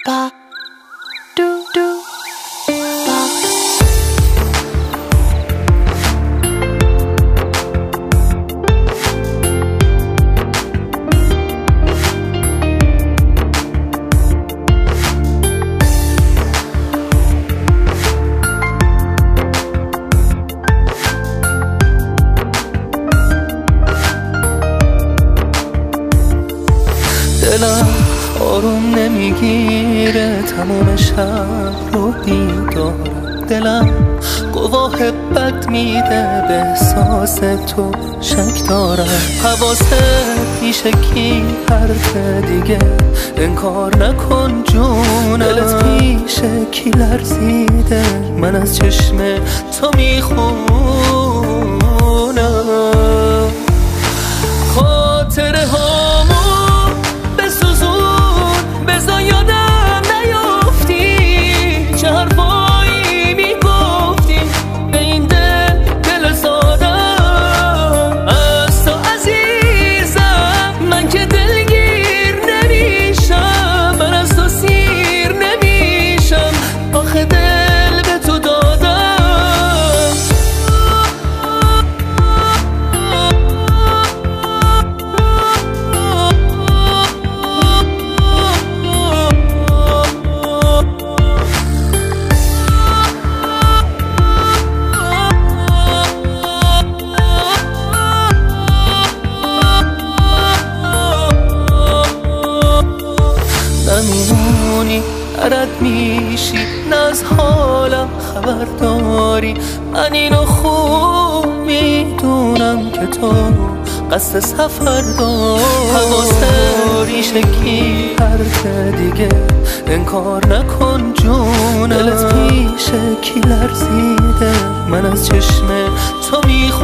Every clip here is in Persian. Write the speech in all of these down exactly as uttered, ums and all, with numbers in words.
ba do do ba. دلم آروم نمیگیره تمام شب رو بیدارم، دلم گواه بد میده به احساس تو شک دارم. حواست پیش کی حرف دیگه انکار نکن جونم، دلت پیش کی لرزیده من از چشم تو میخونم. خاطره هامو بزا یادم نیافتی چه حرفایی میگفتی به این دل دل سادم. از تو عزیزم من که دلگیر نمیشم، من از تو سیر نمیشم، آخه دل به تو دادم. نمیمونی رد میشی نه از حالم خبر داری، من اینو خوب میدونم که تو قصد سفر داری. حواست ریش کی حرف دیگه انکار نکن جونم، دلت پیش کی لرزیده من از چشم تو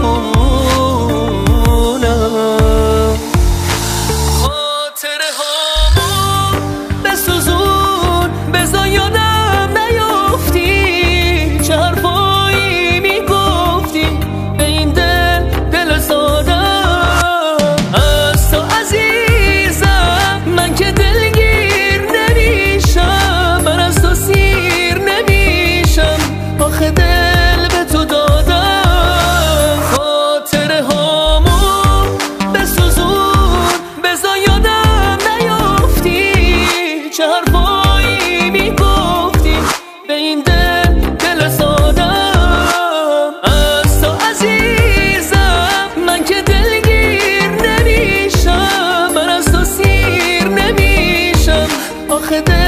میخونم. خاطره هامو بسوزون بزا یادم نیافتی چه حرفایی میگفتی به این دل دل سادم. از تو عزیزم من که دلگیر نمیشم، من از تو سیر نمیشم، آخه دل به تو دادم. خاطره هامو بسوزون بزا یادم نیافتی چه حرفایی میگفتی به این دل دل سادم. از تو عزیزم من که دلگیر نمیشم، من از تو سیر نمیشم، آخه دل